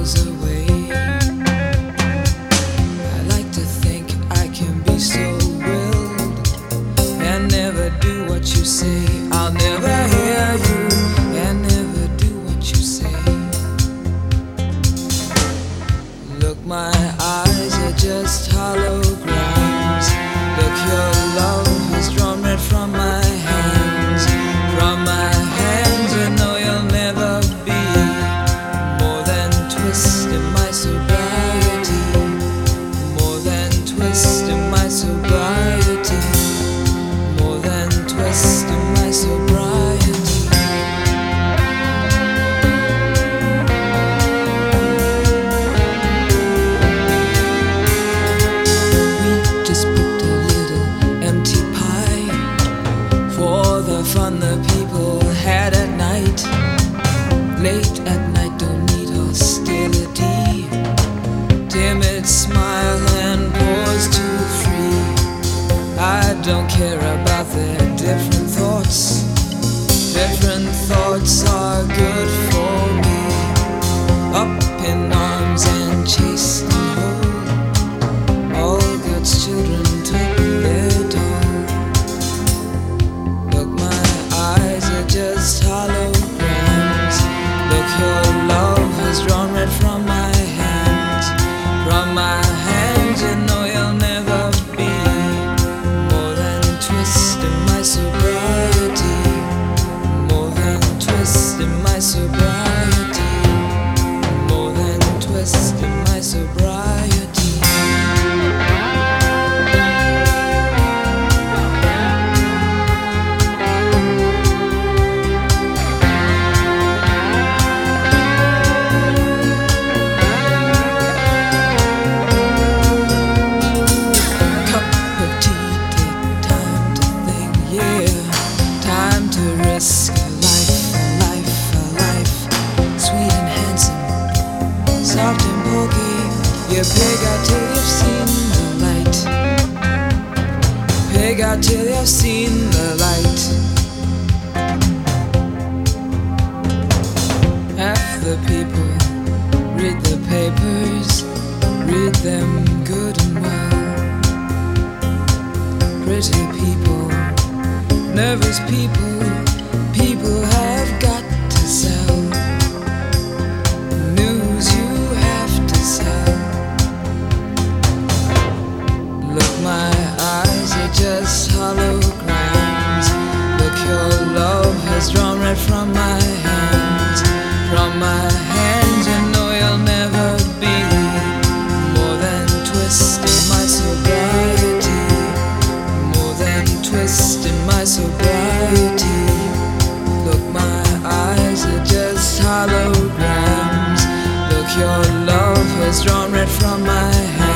goes away. I like to think I can be so willed and never do what you say. I'll never hear you and never do what you say. Look, my eyes are just holograms. Look, your love has drawn red from my hands. From my hands, you know you'll never be more than twist in my sobriety. More than twist in my sobriety. More than twist in my sobriety. We just booked a little empty pie for the fun the people had at night. Late at night, don't need hostility. Timid smile and pause too free. I don't care about their different thoughts. Different thoughts are good for me. Up in arms and chased and whole. All God's children took their toll. Look, my eyes are just holograms. Look, your love has drawn red from my hands. From my hands, you know you'll never be more than twist in my sobriety. More than twist in my sobriety. More than twist in my sobriety. Cup of tea, take time to think, yeah. Time to risk a life, a life, a life. Sweet and handsome, soft and bulky. You pig out till you've seen the light. Pig out till you've seen the light. Half the people read the papers, read them good and well. Pretty people, nervous people, people have got to sell. News you have to sell. Look, my eyes are just holograms. Look, your love has drawn red from my hands. From my hands, you know you'll never be more than twist in my sobriety. More than twist in my sobriety. Look, my eyes are just holograms. Look, your love has drawn red from my hands.